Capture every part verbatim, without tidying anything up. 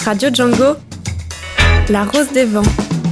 Radio Django, la rose des vents.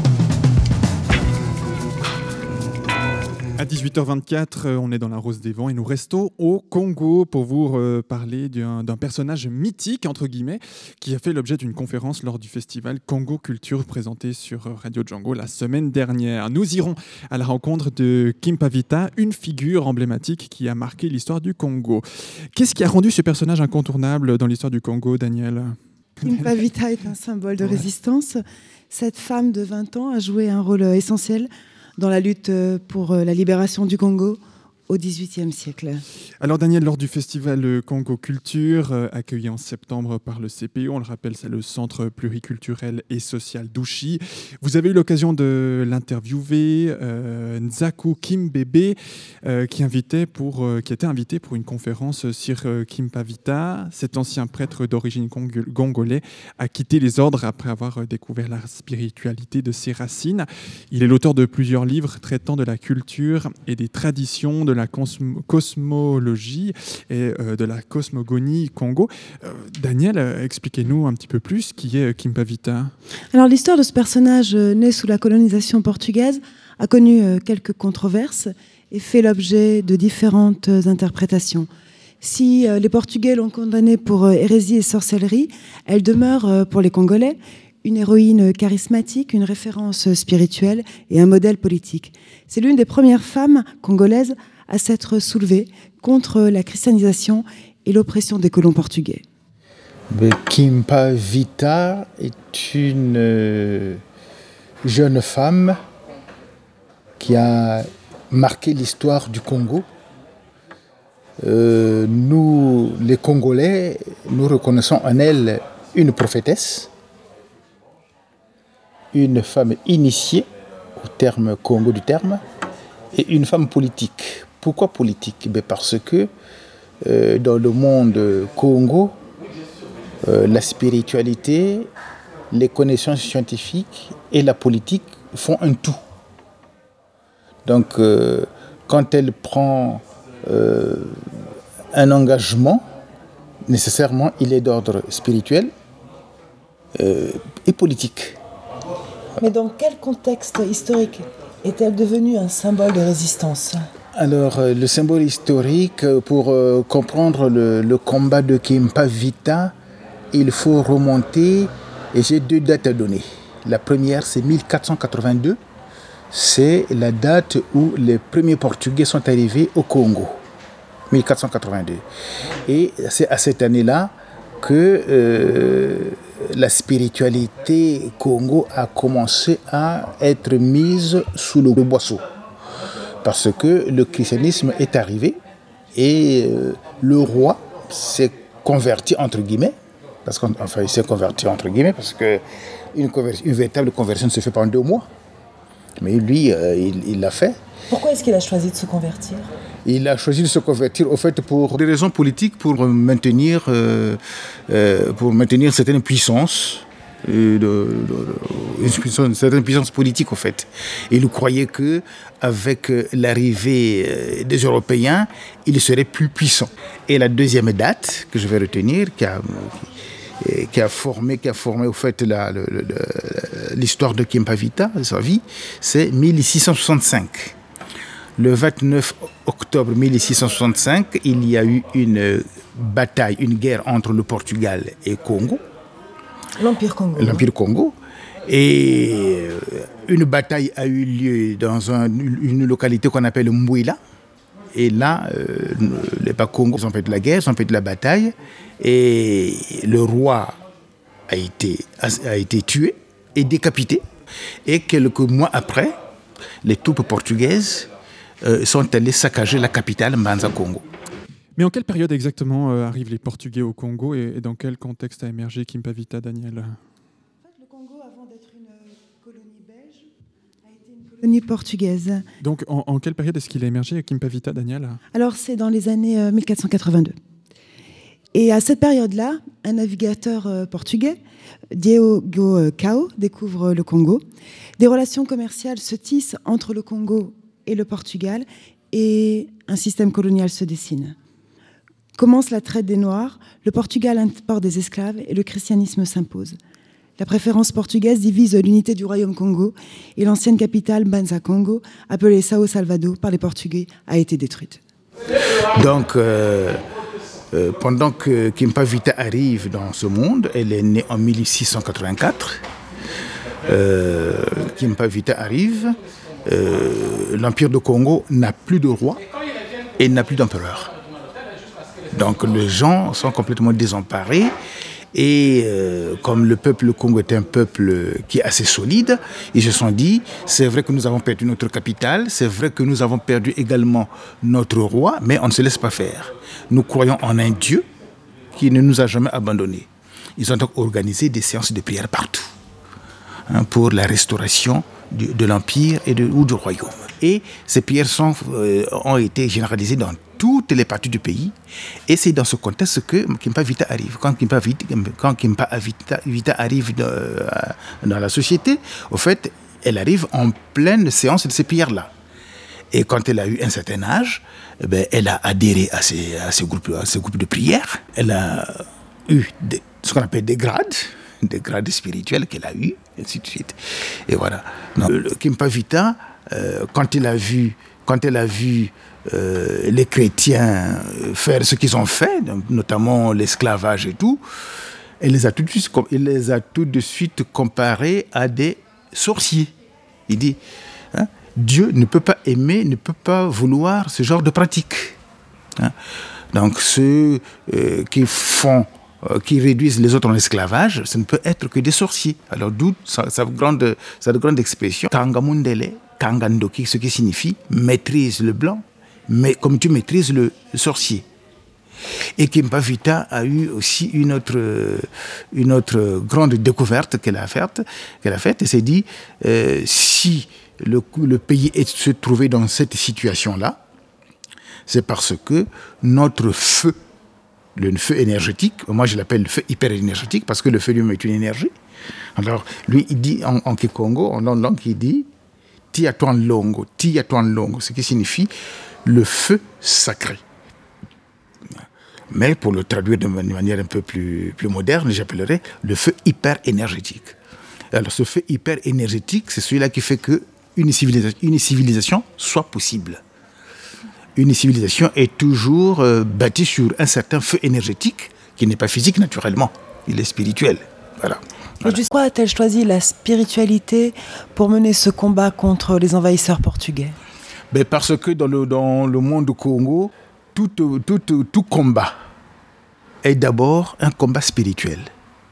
À dix-huit heures vingt-quatre, on est dans la Rose des Vents et nous restons au Congo pour vous euh, parler d'un, d'un personnage mythique, entre guillemets, qui a fait l'objet d'une conférence lors du festival Congo Culture présenté sur Radio Django la semaine dernière. Nous irons à la rencontre de Kimpavita, une figure emblématique qui a marqué l'histoire du Congo. Qu'est-ce qui a rendu ce personnage incontournable dans l'histoire du Congo, Daniel ? Kimpavita est un symbole de ouais. résistance. Cette femme de vingt ans a joué un rôle essentiel dans la lutte pour la libération du Congo au dix-huitième siècle. Alors Daniel, lors du festival Congo Culture, euh, accueilli en septembre par le C P O, on le rappelle, c'est le Centre pluriculturel et social d'Ouchy, vous avez eu l'occasion de l'interviewer, euh, Nzaku Kimbebe, euh, qui, invitait pour, euh, qui était invité pour une conférence sur euh, Kimpavita. Cet ancien prêtre d'origine cong- congolais a quitté les ordres après avoir découvert la spiritualité de ses racines. Il est l'auteur de plusieurs livres traitant de la culture et des traditions de la la cosmo- cosmologie et euh, de la cosmogonie Congo. Euh, Daniel, euh, expliquez-nous un petit peu plus qui est euh, Kimpavita. Alors l'histoire de ce personnage euh, né sous la colonisation portugaise a connu euh, quelques controverses et fait l'objet de différentes euh, interprétations. Si euh, les Portugais l'ont condamnée pour euh, hérésie et sorcellerie, elle demeure euh, pour les Congolais une héroïne charismatique, une référence spirituelle et un modèle politique. C'est l'une des premières femmes congolaises à s'être soulevée contre la christianisation et l'oppression des colons portugais. Kimpavita est une euh, jeune femme qui a marqué l'histoire du Congo. Euh, nous, les Congolais, nous reconnaissons en elle une prophétesse, une femme initiée au terme Congo du terme, et une femme politique. Pourquoi politique ? Ben parce que euh, dans le monde Congo, euh, la spiritualité, les connaissances scientifiques et la politique font un tout. Donc, euh, quand elle prend euh, un engagement, nécessairement, il est d'ordre spirituel euh, et politique. Mais dans quel contexte historique est-elle devenue un symbole de résistance ? Alors, euh, le symbole historique, pour euh, comprendre le, le combat de Kimpavita, il faut remonter, et j'ai deux dates à donner. La première, c'est mille quatre cent quatre-vingt-deux, c'est la date où les premiers Portugais sont arrivés au Congo, mille quatre cent quatre-vingt-deux. Et c'est à cette année-là que euh, la spiritualité Congo a commencé à être mise sous le boisseau. Parce que le christianisme est arrivé et euh, le roi s'est converti entre guillemets, parce qu'enfin il s'est converti entre guillemets, parce qu'une conver- une véritable conversion ne se fait pas en deux mois. Mais lui, euh, il, il l'a fait. Pourquoi est-ce qu'il a choisi de se convertir ? Il a choisi de se convertir, au fait, pour des raisons politiques, pour maintenir, euh, euh, pour maintenir certaines puissances, euh, de, de, de, une, puissance, une certaine puissance politique, au fait. Et il croyait que, avec l'arrivée des Européens, il serait plus puissant. Et la deuxième date que je vais retenir, qui a, qui a formé, qui a formé, au fait, la, la, la, l'histoire de Kimpavita, sa vie, c'est mille six cent soixante-cinq. Le vingt-neuf octobre mille six cent soixante-cinq, il y a eu une bataille, une guerre entre le Portugal et Congo. L'Empire Congo. L'Empire Congo. Et une bataille a eu lieu dans un, une localité qu'on appelle Mbouila. Et là, euh, les Congos ont fait de la guerre, ont fait de la bataille. Et le roi a été, a, a été tué et décapité. Et quelques mois après, les troupes portugaises Euh, sont allés saccager la capitale, Mbanza-Congo. Mais en quelle période exactement euh, arrivent les Portugais au Congo et, et dans quel contexte a émergé Kimpavita, Daniel ? En fait, le Congo, avant d'être une colonie belge, a été une colonie portugaise. Donc, en, en quelle période est-ce qu'il a émergé, Kimpavita, Daniel ? Alors, c'est dans les années euh, mille quatre cent quatre-vingt-deux. Et à cette période-là, un navigateur euh, portugais, Diogo Cao, découvre le Congo. Des relations commerciales se tissent entre le Congo et le Portugal, et un système colonial se dessine. Commence la traite des Noirs, le Portugal importe des esclaves et le christianisme s'impose. la préférence portugaise divise l'unité du royaume Congo et l'ancienne capitale Banza-Congo, appelée Sao Salvador par les Portugais, a été détruite. Donc, euh, euh, pendant que Kimpa Vita arrive dans ce monde, elle est née en mille six cent quatre-vingt-quatre. Euh, Kimpa Vita arrive, euh, l'Empire de Congo n'a plus de roi et n'a plus d'empereur. Donc les gens sont complètement désemparés et euh, comme le peuple Congo est un peuple qui est assez solide, ils se sont dit, c'est vrai que nous avons perdu notre capitale, c'est vrai que nous avons perdu également notre roi, mais on ne se laisse pas faire. Nous croyons en un Dieu qui ne nous a jamais abandonnés. Ils ont donc organisé des séances de prière partout hein, pour la restauration du, de l'Empire et de, ou du royaume. Et ces prières sont, euh, ont été généralisées dans toutes les parties du pays. Et c'est dans ce contexte que Kimpa Vita arrive. Quand Kimpa Vita, quand Kimpa Vita, Vita arrive dans, euh, dans la société, au fait, elle arrive en pleine séance de ces prières-là. Et quand elle a eu un certain âge, eh bien, elle a adhéré à ces, à ces groupes, à ces groupes de prières. Elle a eu des, ce qu'on appelle des grades, des grades spirituels qu'elle a eu, et ainsi de suite. Et voilà. Donc, le Kimpa Vita, euh, quand elle a vu, quand elle a vu euh, les chrétiens faire ce qu'ils ont fait, notamment l'esclavage et tout, elle les a tout de suite, elle les a tout de suite comparés à des sorciers. Il dit, hein, Dieu ne peut pas aimer, ne peut pas vouloir ce genre de pratique. Hein. Donc ceux euh, qui font qui réduisent les autres en esclavage, ça ne peut être que des sorciers. Alors d'où sa, sa, grande, sa grande expression, Kangamundele, Kangandoki, ce qui signifie maîtrise le blanc, mais comme tu maîtrises le sorcier. Et Kimpa Vita a eu aussi une autre, une autre grande découverte qu'elle a faite, qu'elle a faite et s'est dit, euh, si le, le pays est, se trouvait dans cette situation-là, c'est parce que notre feu, le feu énergétique, moi je l'appelle le feu hyper-énergétique parce que le feu lui-même est une énergie. Alors lui il dit en, en Kikongo, en langue, il dit Tia Tuan Longo, Tia Tuan Longo, ce qui signifie le feu sacré. Mais pour le traduire de manière un peu plus, plus moderne, j'appellerais le feu hyper-énergétique. Alors ce feu hyper-énergétique, c'est celui-là qui fait qu'une civilisation, une civilisation soit possible. Une civilisation est toujours euh, bâtie sur un certain feu énergétique qui n'est pas physique naturellement, il est spirituel. Voilà. voilà. Et pourquoi a-t-elle choisi la spiritualité pour mener ce combat contre les envahisseurs portugais ? Ben parce que dans le, dans le monde du Congo, tout, tout, tout, tout combat est d'abord un combat spirituel.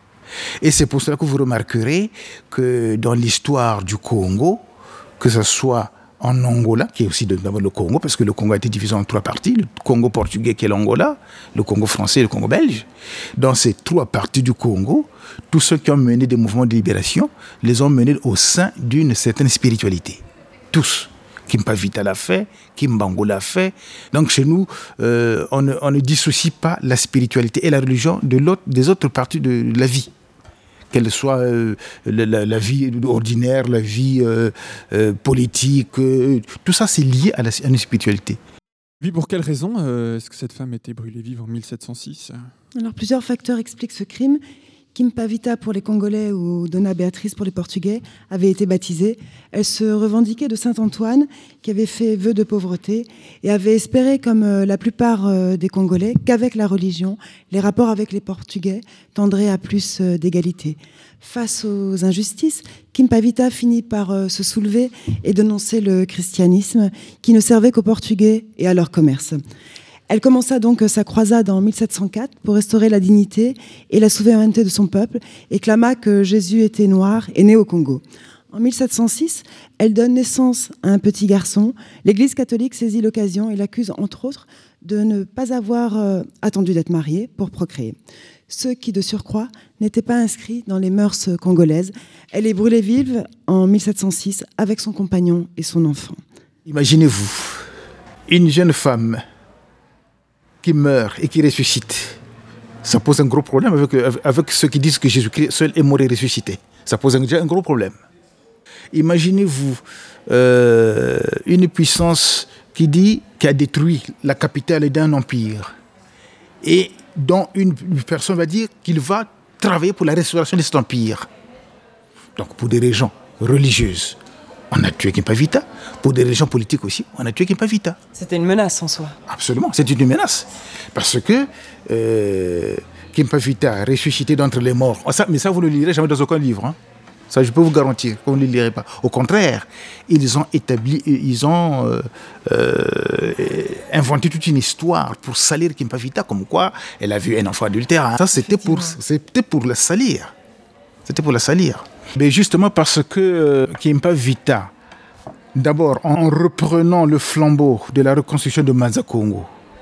Et c'est pour cela que vous remarquerez que dans l'histoire du Congo, que ce soit en Angola, qui est aussi d'abord le Congo, parce que le Congo a été divisé en trois parties, le Congo portugais qui est l'Angola, le Congo français et le Congo belge. Dans ces trois parties du Congo, tous ceux qui ont mené des mouvements de libération les ont menés au sein d'une certaine spiritualité. Tous. Kimpa Vita l'a fait, Kimbangu l'a fait. Donc chez nous, euh, on, ne, on ne dissocie pas la spiritualité et la religion de l'autre, des autres parties de la vie. Qu'elle soit euh, la, la, la vie ordinaire, la vie euh, euh, politique, euh, tout ça c'est lié à, la, à une spiritualité. Oui, pour quelle raison euh, est-ce que cette femme a été brûlée vive en mille sept cent six ? Alors plusieurs facteurs expliquent ce crime. Kimpa Vita pour les Congolais ou Dona Béatrice pour les Portugais avait été baptisée. Elle se revendiquait de Saint-Antoine qui avait fait vœu de pauvreté et avait espéré, comme la plupart des Congolais, qu'avec la religion, les rapports avec les Portugais tendraient à plus d'égalité. Face aux injustices, Kimpa Vita finit par se soulever et dénoncer le christianisme qui ne servait qu'aux Portugais et à leur commerce. Elle commença donc sa croisade en mille sept cent quatre pour restaurer la dignité et la souveraineté de son peuple et clama que Jésus était noir et né au Congo. En mille sept cent six, elle donne naissance à un petit garçon. L'Église catholique saisit l'occasion et l'accuse, entre autres, de ne pas avoir euh, attendu d'être mariée pour procréer. Ce qui, de surcroît, n'était pas inscrit dans les mœurs congolaises. Elle est brûlée vive en mille sept cent six avec son compagnon et son enfant. Imaginez-vous, une jeune femme qui meurt et qui ressuscite, ça pose un gros problème avec, avec ceux qui disent que Jésus-Christ seul est mort et ressuscité. Ça pose un, déjà un gros problème. Imaginez-vous euh, une puissance qui dit, qui a détruit la capitale d'un empire et dont une personne va dire qu'il va travailler pour la restauration de cet empire. Donc pour des raisons religieuses, on a tué Kimpa Vita. Pour des raisons politiques aussi, on a tué Kimpa Vita. C'était une menace en soi. Absolument, c'est une menace. Parce que euh, Kimpa Vita, ressuscité d'entre les morts, ça, mais ça vous ne le lirez jamais dans aucun livre. Hein. Ça, je peux vous garantir que vous ne le lirez pas. Au contraire, ils ont établi, ils ont euh, euh, inventé toute une histoire pour salir Kimpa Vita, comme quoi elle a vu un enfant adultère. Ça, c'était pour, c'était pour la salir. C'était pour la salir. Mais justement parce que euh, Kimpa Vita, d'abord en reprenant le flambeau de la reconstruction de Manza Congo,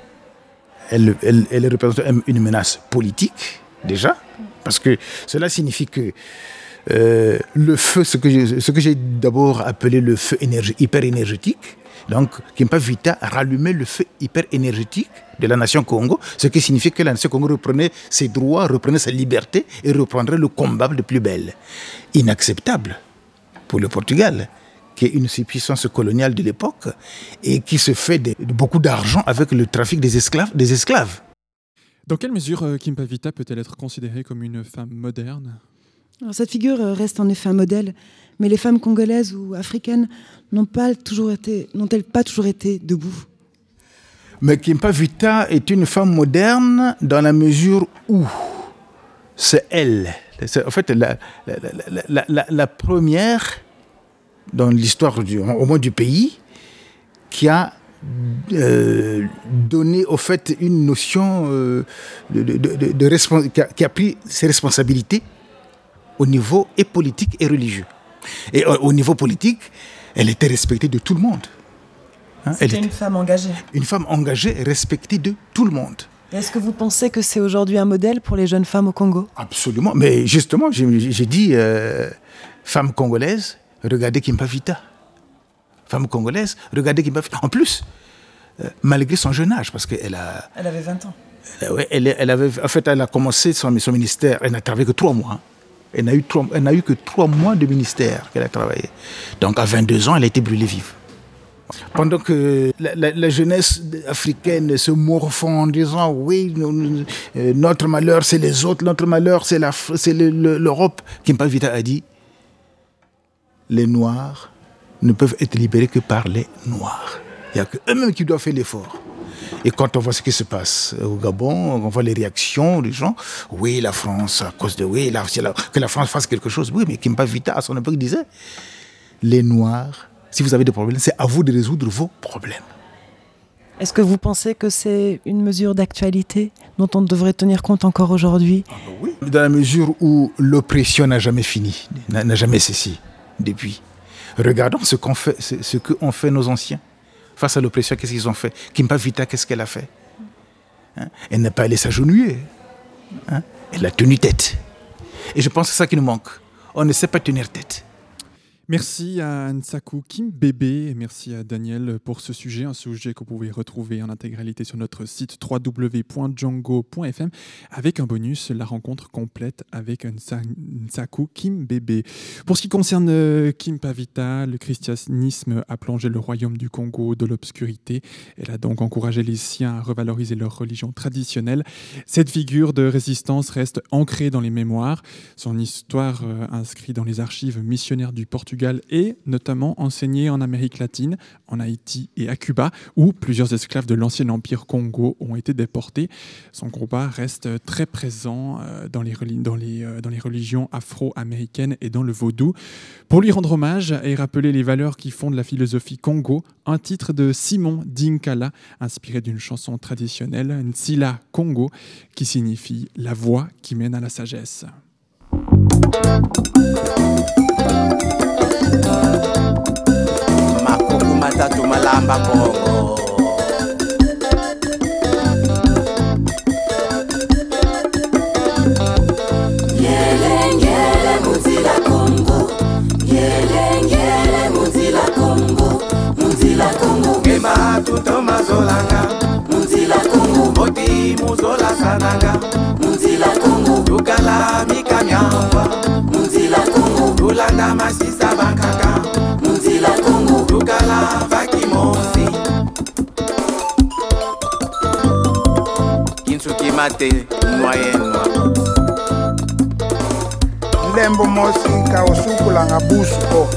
elle, elle, elle représente une menace politique, déjà, parce que cela signifie que Euh, le feu, ce que, j'ai, ce que j'ai d'abord appelé le feu énergie, hyper-énergétique, donc Kimpa Vita rallumait le feu hyper-énergétique de la nation Congo, ce qui signifie que la nation Congo reprenait ses droits, reprenait sa liberté et reprendrait le combat de plus belle. Inacceptable pour le Portugal, qui est une puissance coloniale de l'époque et qui se fait de, de beaucoup d'argent avec le trafic des esclaves. Des esclaves. Dans quelle mesure euh, Kimpa Vita peut-elle être considérée comme une femme moderne ? Alors, cette figure reste en effet un modèle, mais les femmes congolaises ou africaines n'ont pas toujours été, n'ont-elles pas toujours été debout ? Mais Kimpa Vita est une femme moderne dans la mesure où c'est elle, c'est en fait la, la, la, la, la première dans l'histoire du, au moins du pays qui a euh, donné au fait une notion euh, de, de, de, de respons- qui, a, qui a pris ses responsabilités au niveau et politique et religieux. Et au, au niveau politique, elle était respectée de tout le monde. Hein, C'était elle était une femme engagée. Une femme engagée et respectée de tout le monde. Est-ce que vous pensez que c'est aujourd'hui un modèle pour les jeunes femmes au Congo ? Absolument. Mais justement, j'ai, j'ai dit, euh, femme congolaise, regardez Kimpa Vita. Femme congolaise, regardez Kimpa Vita. En plus, euh, malgré son jeune âge, parce qu'elle a... Elle avait vingt ans. Elle, ouais, elle, elle avait, en fait, elle a commencé son, son ministère, elle n'a travaillé que trois mois. Hein. Elle n'a eu, trois, elle n'a eu que trois mois de ministère qu'elle a travaillé. Donc à vingt-deux ans, elle a été brûlée vive. Pendant que la, la, la jeunesse africaine se morfond en disant oui, nous, euh, notre malheur c'est les autres, notre malheur c'est, la, c'est le, le, l'Europe, Kimpa Vita a dit les Noirs ne peuvent être libérés que par les Noirs. Il n'y a qu'eux-mêmes qui doivent faire l'effort. Et quand on voit ce qui se passe au Gabon, on voit les réactions des gens. Oui, la France, à cause de... Oui, la, la, que la France fasse quelque chose. Oui, mais Kimpa Vita, à son époque, disait les Noirs, si vous avez des problèmes, c'est à vous de résoudre vos problèmes. Est-ce que vous pensez que c'est une mesure d'actualité dont on devrait tenir compte encore aujourd'hui ? Ah ben oui. Dans la mesure où l'oppression n'a jamais fini, n'a, n'a jamais cessé depuis. Regardons ce qu'ont fait, ce qu'ont fait nos anciens. Face à l'oppression, qu'est-ce qu'ils ont fait ? Kimpa Vita, qu'est-ce qu'elle a fait ? Hein ? Elle n'a pas allé s'agenouiller. Hein ? Elle a tenu tête. Et je pense que c'est ça qui nous manque. On ne sait pas tenir tête. Merci à Nsaku Kimbebe et merci à Daniel pour ce sujet, un sujet que vous pouvez retrouver en intégralité sur notre site w w w point django point f m avec un bonus, la rencontre complète avec Nsaku Kimbebe. Pour ce qui concerne Kimpa Vita, le christianisme a plongé le royaume du Congo de l'obscurité. Elle a donc encouragé les siens à revaloriser leur religion traditionnelle. Cette figure de résistance reste ancrée dans les mémoires. Son histoire euh, inscrite dans les archives missionnaires du Portugal et notamment enseignée en Amérique latine, en Haïti et à Cuba, où plusieurs esclaves de l'ancien empire Congo ont été déportés. Son combat reste très présent dans les, dans les, dans les religions afro-américaines et dans le vaudou. Pour lui rendre hommage et rappeler les valeurs qui fondent la philosophie Congo, un titre de Simon Dinkala, inspiré d'une chanson traditionnelle, Nsila Congo, qui signifie « la voie qui mène à la sagesse ». Makuku matatu malamba bongo Yelengele muzila Congo Yelengele muzila Congo Muzila Congo Kema tuto mazolanga Muzila Congo Moti muzola sananga Muzila Congo Tukala mikamyamba Muzila Congo Tulanda masisa bankaka Muzila Congo Tukala vakimosi Kinsuki mate noyenwa lembo mosi ka osukula nga busko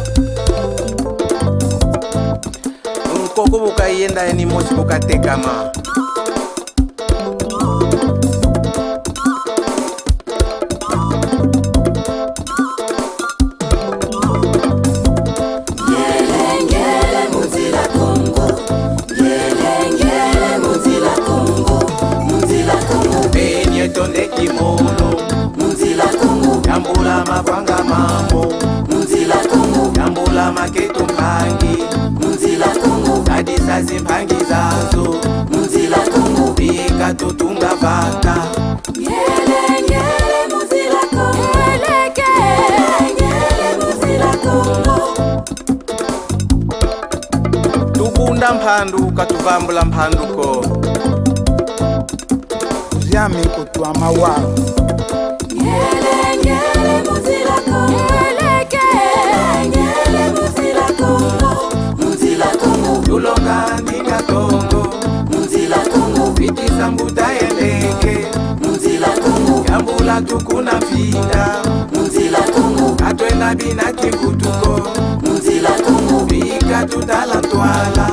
nkoko buka yenda ni mosi buka tekama Yambula mapanga mambo Munzila Kongo Yambula maketo mpangi Munzila Kongo Kadisa zimpangi zazo Munzila Kongo Bika tutunga vaka Ngele ngele Munzila Kongo Ngele ngele Munzila Kongo Tukunda mpandu katuvambula mpanduko Ziyami kutwa mawa Ngele ngele Munzila Kongo Ngele ngele Munzila Kongo Munzila Kongo Tulonga ninga Kongo Munzila Kongo Vitisa mbuta yeleke Munzila Kongo Yambula tukuna vida Munzila Kongo Atwena bina kingutuko Munzila Kongo Bika tutala twala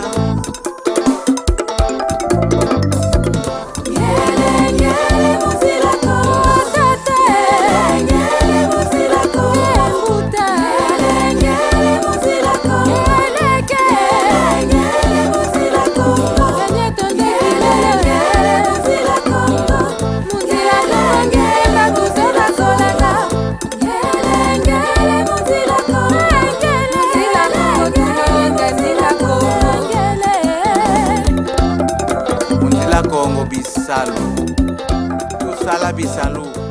Kongo bisalu, tu sala bisalu.